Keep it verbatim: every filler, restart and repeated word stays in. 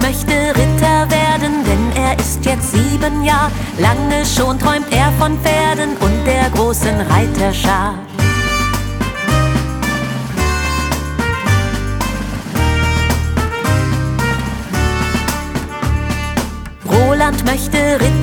möchte Ritter werden, denn er ist jetzt sieben Jahr. Lange schon träumt er von Pferden und der großen Reiterschar. Roland möchte Ritter